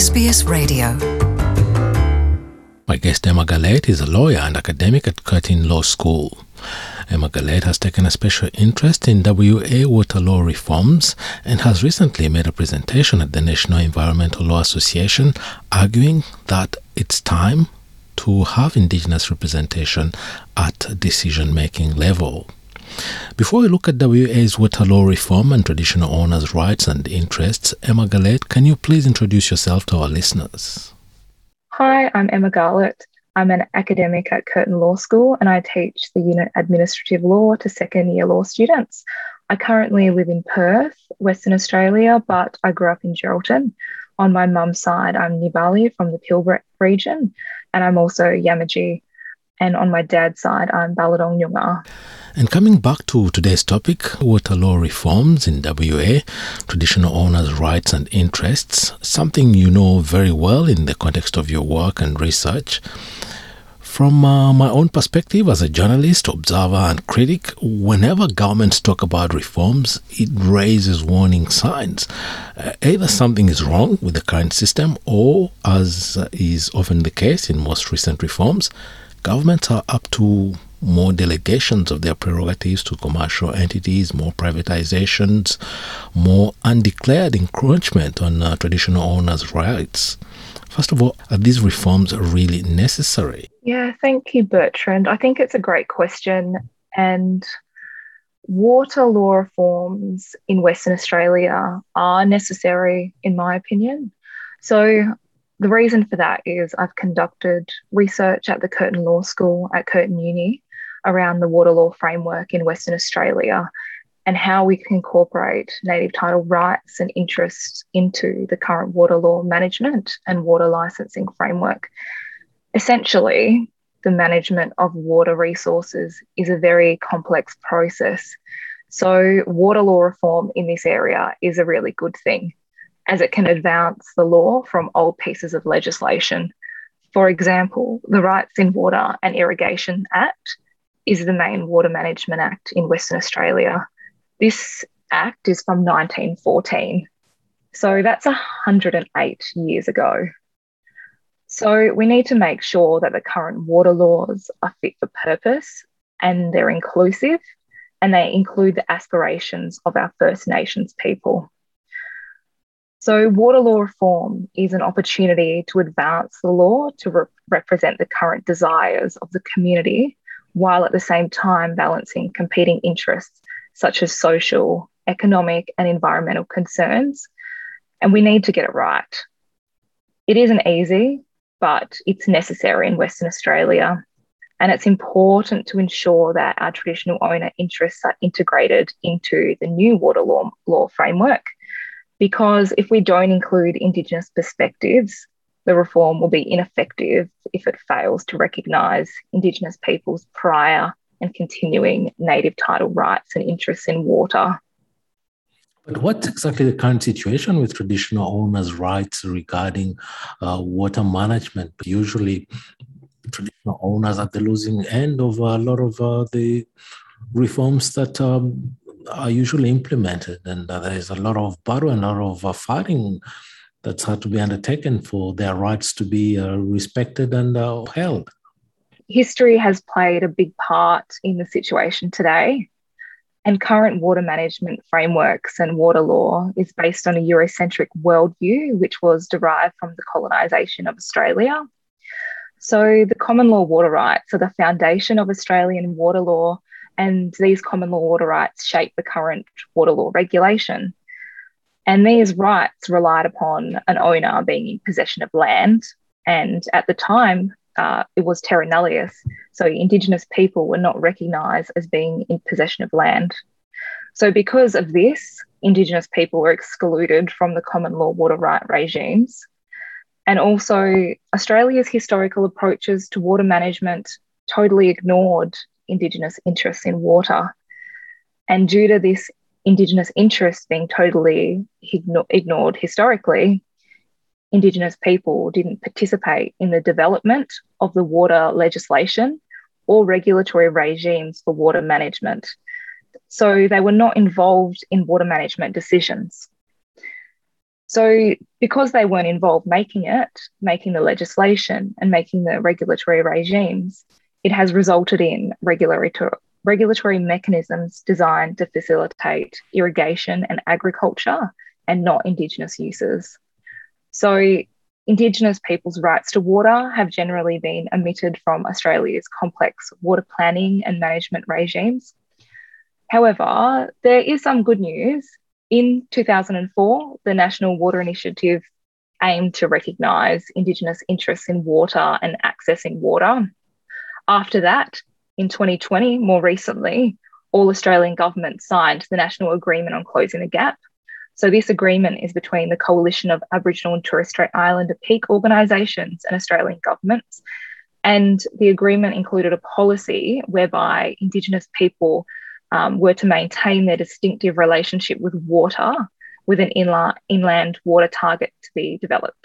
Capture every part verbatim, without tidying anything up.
S B S Radio. My guest Emma Galette is a lawyer and academic at Curtin Law School. Emma Galette has taken a special interest in W A water law reforms and has recently made a presentation at the National Environmental Law Association arguing that it's time to have Indigenous representation at decision-making level. Before we look at W A's water law reform and traditional owners' rights and interests, Emma Galette, can you please introduce yourself to our listeners? Hi, I'm Emma Galette. I'm an academic at Curtin Law School and I teach the unit Administrative Law to second year law students. I currently live in Perth, Western Australia, but I grew up in Geraldton. On my mum's side, I'm Nibali from the Pilbara region, and I'm also Yamaji. And on my dad's side, I'm Baladong Nyunga. And coming back to today's topic, water law reforms in W A, traditional owners' rights and interests, something you know very well in the context of your work and research. From uh, my own perspective as a journalist, observer and critic, whenever governments talk about reforms, it raises warning signs. Uh, either something is wrong with the current system or, as is often the case in most recent reforms, governments are up to more delegations of their prerogatives to commercial entities, more privatizations, more undeclared encroachment on uh, traditional owners' rights. First of all, are these reforms really necessary? Yeah, thank you, Bertrand. I think it's a great question. And water law reforms in Western Australia are necessary, in my opinion. So the reason for that is I've conducted research at the Curtin Law School at Curtin Uni around the water law framework in Western Australia and how we can incorporate native title rights and interests into the current water law management and water licensing framework. Essentially, the management of water resources is a very complex process. So water law reform in this area is a really good thing, as it can advance the law from old pieces of legislation. For example, the Rights in Water and Irrigation Act is the main Water Management Act in Western Australia. This act is from nineteen fourteen, so that's one hundred eight years ago. So we need to make sure that the current water laws are fit for purpose and they're inclusive and they include the aspirations of our First Nations people. So water law reform is an opportunity to advance the law to re- represent the current desires of the community while at the same time balancing competing interests such as social, economic and environmental concerns. And we need to get it right. It isn't easy, but it's necessary in Western Australia. And it's important to ensure that our traditional owner interests are integrated into the new water law, law framework. Because if we don't include Indigenous perspectives, the reform will be ineffective if it fails to recognise Indigenous people's prior and continuing native title rights and interests in water. But what's exactly the current situation with traditional owners' rights regarding uh, water management? Usually, traditional owners are the losing end of a lot of uh, the reforms that um, are usually implemented, and uh, there is a lot of battle and a lot of uh, fighting that's had to be undertaken for their rights to be uh, respected and uh, held. History has played a big part in the situation today, and current water management frameworks and water law is based on a Eurocentric worldview, which was derived from the colonisation of Australia. So the common law water rights are the foundation of Australian water law, and these common law water rights shape the current water law regulation. And these rights relied upon an owner being in possession of land. And at the time, uh, it was terra nullius. So Indigenous people were not recognised as being in possession of land. So because of this, Indigenous people were excluded from the common law water right regimes. And also Australia's historical approaches to water management totally ignored Indigenous interests in water. And due to this Indigenous interests being totally igno- ignored historically, Indigenous people didn't participate in the development of the water legislation or regulatory regimes for water management. So they were not involved in water management decisions. So because they weren't involved making it, making the legislation and making the regulatory regimes, it has resulted in regulatory, regulatory mechanisms designed to facilitate irrigation and agriculture and not Indigenous uses. So Indigenous people's rights to water have generally been omitted from Australia's complex water planning and management regimes. However, there is some good news. In two thousand four, the National Water Initiative aimed to recognise Indigenous interests in water and accessing water. After that, in twenty twenty, more recently, all Australian governments signed the National Agreement on Closing the Gap. So this agreement is between the Coalition of Aboriginal and Torres Strait Islander peak organisations and Australian governments. And the agreement included a policy whereby Indigenous people Um, were to maintain their distinctive relationship with water, with an inla- inland water target to be developed.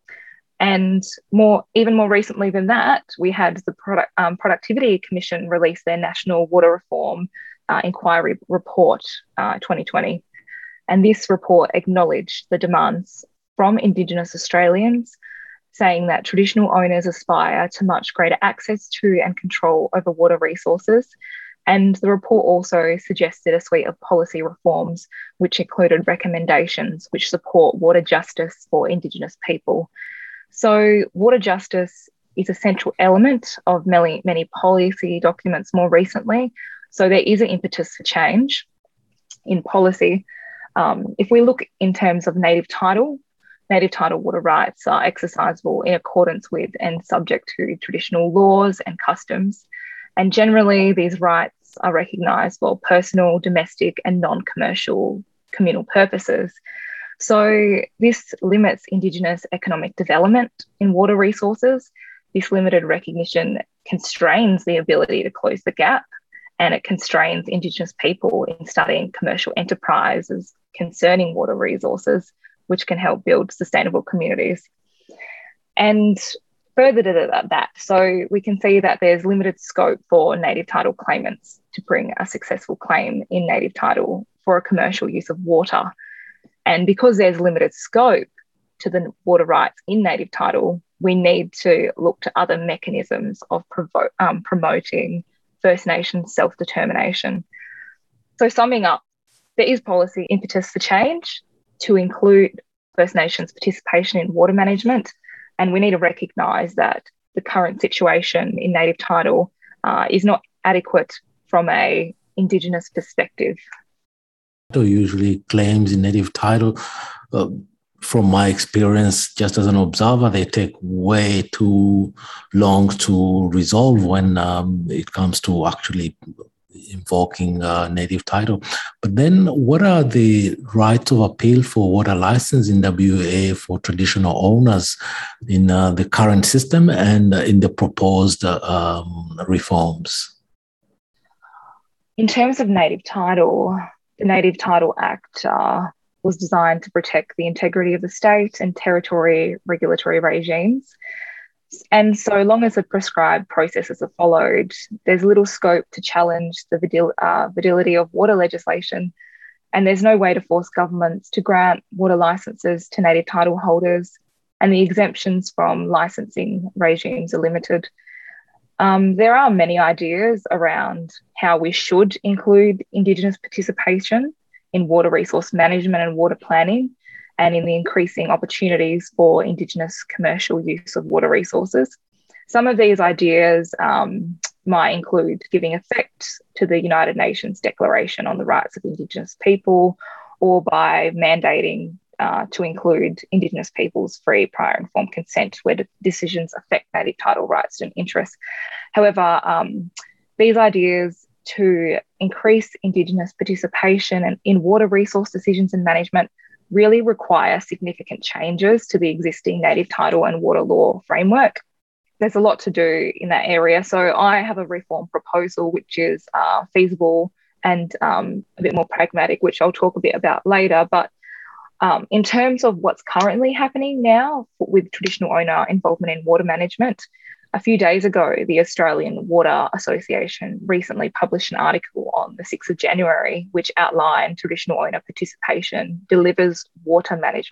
And more, even more recently than that, we had the Product, um, Productivity Commission release their National Water Reform uh, Inquiry Report uh, twenty twenty. And this report acknowledged the demands from Indigenous Australians, saying that traditional owners aspire to much greater access to and control over water resources. And the report also suggested a suite of policy reforms, which included recommendations which support water justice for Indigenous people. So water justice is a central element of many, many policy documents more recently. So there is an impetus for change in policy. Um, if we look in terms of native title, native title water rights are exercisable in accordance with and subject to traditional laws and customs. And generally, these rights are recognised for personal, domestic and non-commercial communal purposes. So this limits Indigenous economic development in water resources. This limited recognition constrains the ability to close the gap, and it constrains Indigenous people in starting commercial enterprises concerning water resources, which can help build sustainable communities. And further to that, so we can see that there's limited scope for native title claimants to bring a successful claim in native title for a commercial use of water. And because there's limited scope to the water rights in native title, we need to look to other mechanisms of provo- um, promoting First Nations self-determination. So summing up, there is policy impetus for change to include First Nations participation in water management. And we need to recognise that the current situation in native title uh, is not adequate from a Indigenous perspective. Usually claims in native title, uh, from my experience, just as an observer, they take way too long to resolve when um, it comes to actually invoking uh, native title. But then what are the rights of appeal for water license in W A for traditional owners in uh, the current system and in the proposed uh, um, reforms? In terms of native title, the Native Title Act uh, was designed to protect the integrity of the state and territory regulatory regimes. And so long as the prescribed processes are followed, there's little scope to challenge the valid, uh, validity of water legislation, and there's no way to force governments to grant water licenses to native title holders, and the exemptions from licensing regimes are limited. Um, there are many ideas around how we should include Indigenous participation in water resource management and water planning, and in the increasing opportunities for Indigenous commercial use of water resources. Some of these ideas um, might include giving effect to the United Nations Declaration on the Rights of Indigenous People, or by mandating uh, to include Indigenous people's free, prior, informed consent where decisions affect native title rights and interests. However, um, these ideas to increase Indigenous participation in, in water resource decisions and management really require significant changes to the existing native title and water law framework. There's a lot to do in that area. So I have a reform proposal which is uh, feasible and um, a bit more pragmatic, which I'll talk a bit about later. But um, in terms of what's currently happening now with traditional owner involvement in water management, a few days ago, the Australian Water Association recently published an article on the sixth of January, which outlined traditional owner participation delivers water management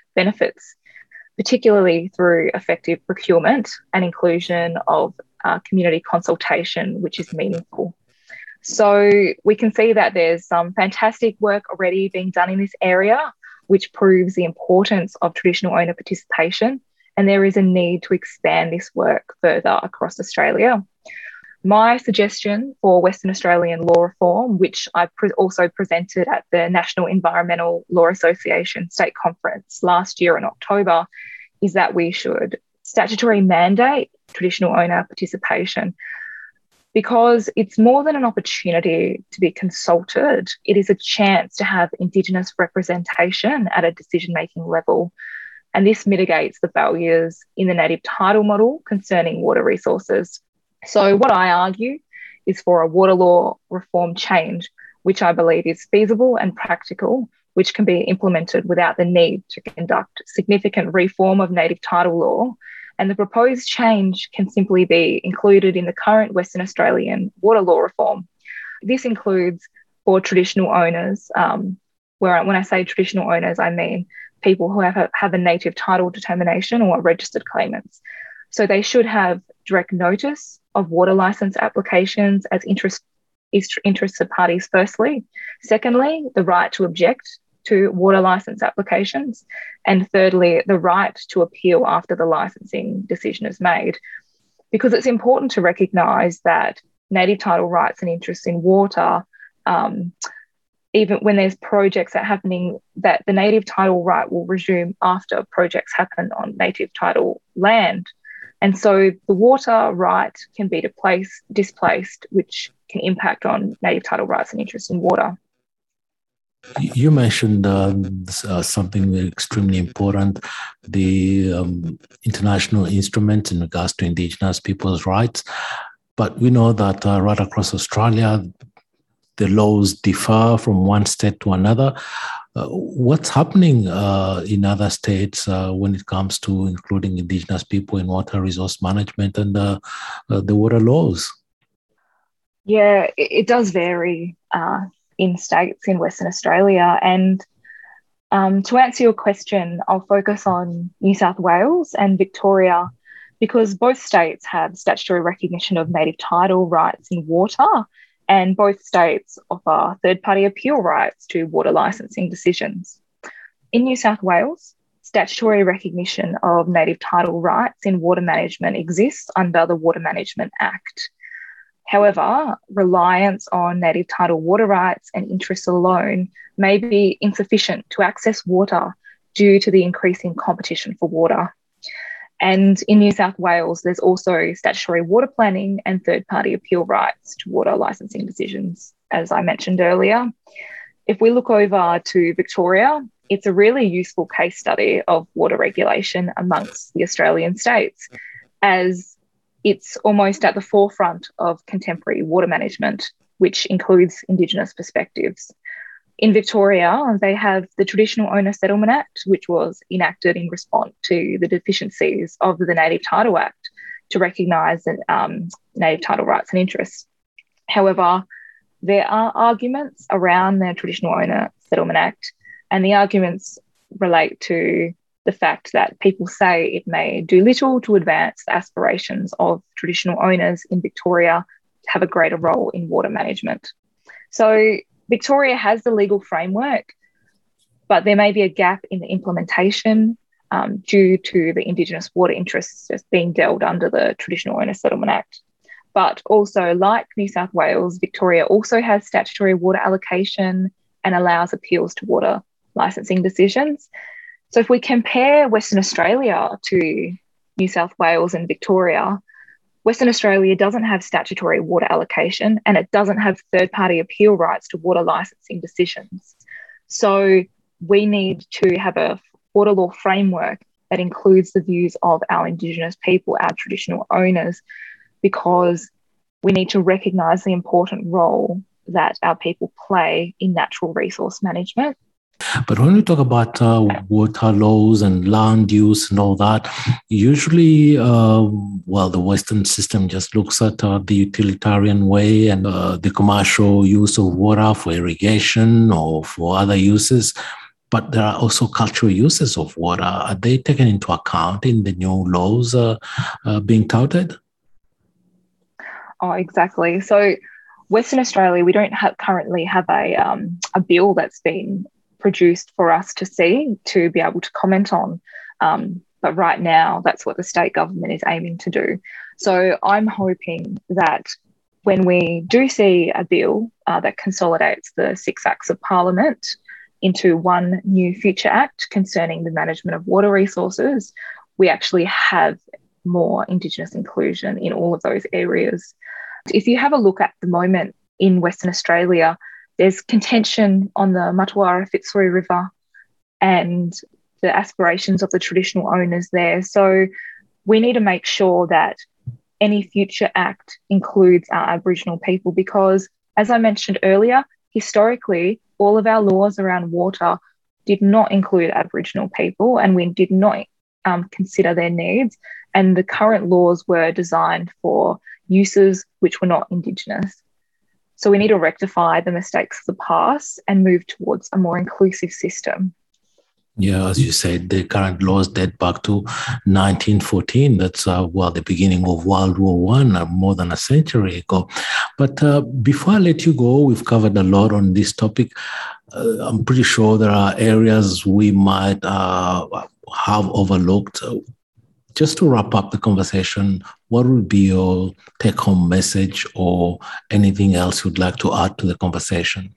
benefits, particularly through effective procurement and inclusion of uh, community consultation, which is meaningful. So we can see that there's some fantastic work already being done in this area, which proves the importance of traditional owner participation, and there is a need to expand this work further across Australia. My suggestion for Western Australian law reform, which I pre- also presented at the National Environmental Law Association State Conference last year in October, is that we should statutory mandate traditional owner participation, because it's more than an opportunity to be consulted. It is a chance to have Indigenous representation at a decision-making level. And this mitigates the failures in the native title model concerning water resources. So what I argue is for a water law reform change, which I believe is feasible and practical, which can be implemented without the need to conduct significant reform of native title law. And the proposed change can simply be included in the current Western Australian water law reform. This includes for traditional owners, um, where when I say traditional owners, I mean people who have a, have a native title determination or are registered claimants. So they should have direct notice of water licence applications as interest, interested parties firstly. Secondly, the right to object to water licence applications. And thirdly, the right to appeal after the licensing decision is made. Because it's important to recognise that native title rights and interests in water, um, even when there's projects that are happening, that the native title right will resume after projects happen on native title land. And so the water right can be displaced, displaced, which can impact on native title rights and interests in water. You mentioned uh, uh, something extremely important, the um, international instrument in regards to Indigenous people's rights. But we know that uh, right across Australia, the laws differ from one state to another. Uh, what's happening uh, in other states uh, when it comes to including Indigenous people in water resource management and uh, uh, the water laws? Yeah, it, it does vary uh, in states in Western Australia. And um, to answer your question, I'll focus on New South Wales and Victoria, because both states have statutory recognition of native title rights in water, and both states offer third-party appeal rights to water licensing decisions. In New South Wales, statutory recognition of native title rights in water management exists under the Water Management Act. However, reliance on native title water rights and interests alone may be insufficient to access water due to the increasing competition for water. And in New South Wales, there's also statutory water planning and third-party appeal rights to water licensing decisions, as I mentioned earlier. If we look over to Victoria, it's a really useful case study of water regulation amongst the Australian states, as it's almost at the forefront of contemporary water management, which includes Indigenous perspectives. In Victoria, they have the Traditional Owner Settlement Act, which was enacted in response to the deficiencies of the Native Title Act to recognise um, native title rights and interests. However, there are arguments around the Traditional Owner Settlement Act, and the arguments relate to the fact that people say it may do little to advance the aspirations of traditional owners in Victoria to have a greater role in water management. So Victoria has the legal framework, but there may be a gap in the implementation um, due to the Indigenous water interests just being dealt under the Traditional Owner Settlement Act. But also, like New South Wales, Victoria also has statutory water allocation and allows appeals to water licensing decisions. So if we compare Western Australia to New South Wales and Victoria, Western Australia doesn't have statutory water allocation and it doesn't have third-party appeal rights to water licensing decisions. So we need to have a water law framework that includes the views of our Indigenous people, our traditional owners, because we need to recognise the important role that our people play in natural resource management. But when we talk about uh, water laws and land use and all that, usually, uh, well, the Western system just looks at uh, the utilitarian way and uh, the commercial use of water for irrigation or for other uses. but there are also cultural uses of water. Are they taken into account in the new laws uh, uh, being touted? Oh, exactly. So Western Australia, we don't have, currently have a, um, a bill that's been produced for us to see, to be able to comment on. Um, but right now, that's what the state government is aiming to do. So I'm hoping that when we do see a bill uh, that consolidates the six acts of Parliament into one new future act concerning the management of water resources, we actually have more Indigenous inclusion in all of those areas. If you have a look at the moment in Western Australia, there's contention on the Matuara Fitzroy River and the aspirations of the traditional owners there. So we need to make sure that any future act includes our Aboriginal people because, as I mentioned earlier, historically, all of our laws around water did not include Aboriginal people and we did not um, consider their needs. And the current laws were designed for uses which were not Indigenous. So we need to rectify the mistakes of the past and move towards a more inclusive system. Yeah, as you said, the current laws date back to nineteen fourteen. That's, uh, well, the beginning of World War One, uh, more than a century ago. But uh, before I let you go, we've covered a lot on this topic. Uh, I'm pretty sure there are areas we might uh, have overlooked. Just to wrap up the conversation, what would be your take-home message or anything else you'd like to add to the conversation?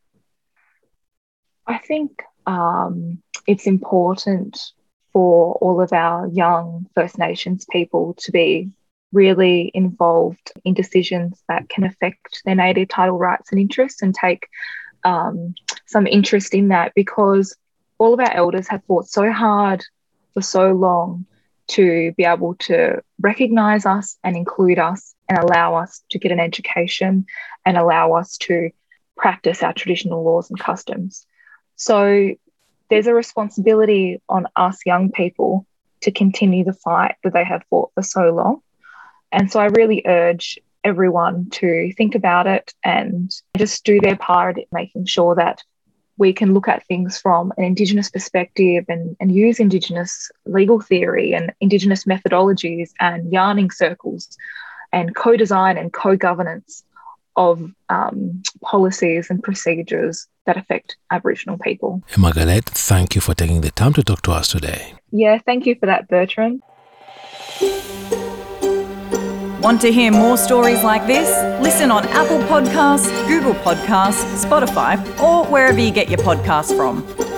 I think um, it's important for all of our young First Nations people to be really involved in decisions that can affect their native title rights and interests and take um, some interest in that because all of our elders have fought so hard for so long to be able to recognise us and include us and allow us to get an education and allow us to practice our traditional laws and customs. So there's a responsibility on us young people to continue the fight that they have fought for so long. And so I really urge everyone to think about it and just do their part in making sure that we can look at things from an Indigenous perspective and, and use Indigenous legal theory and Indigenous methodologies and yarning circles and co-design and co-governance of um, policies and procedures that affect Aboriginal people. Margaret, thank you for taking the time to talk to us today. Yeah, thank you for that, Bertrand. Want to hear more stories like this? Listen on Apple Podcasts, Google Podcasts, Spotify, or wherever you get your podcasts from.